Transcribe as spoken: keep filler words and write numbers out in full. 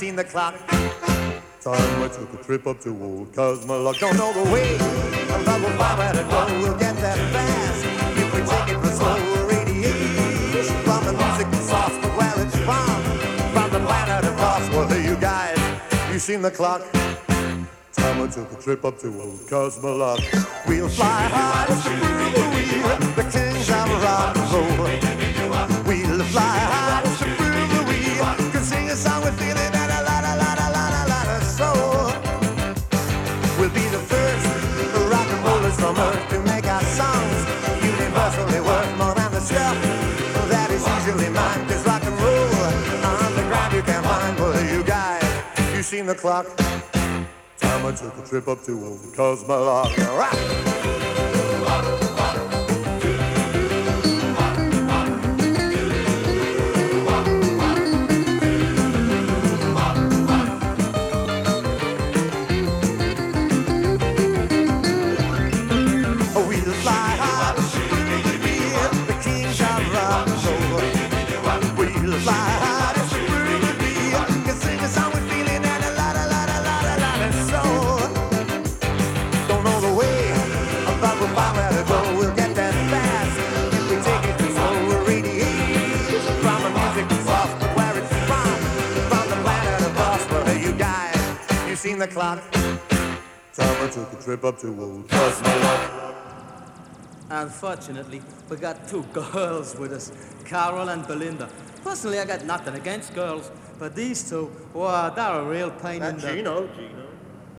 seen the clock? Time I took a trip up to old Cosmolock. Don't know the way, but we'll find where to go. We'll get there fast if we take it for slow. Radiation from the music sauce, but where it's from, from the planet across. Well, hey, you guys, you seen the clock? Time I took a trip up to old Cosmolock. We'll fly high as the brewery, the kings of rock and roll. We'll fly high as the brewery, can sing a song with feeling and a lot, a lot, a lot, a lot of soul. We'll be the first rock and rollers from Earth to make our songs universally worth more than the stuff that is usually mine. Cause rock and roll underground you can't find. Well, you guys, you seen the clock? Time I took a trip up to old Cosmolock. Rock! Seen the clock? Time I took a trip up to old Cosmolock. Unfortunately, we got two girls with us, Carol and Belinda. Personally, I got nothing against girls, but these two, wow, they're a real pain That in the... Gino, Gino.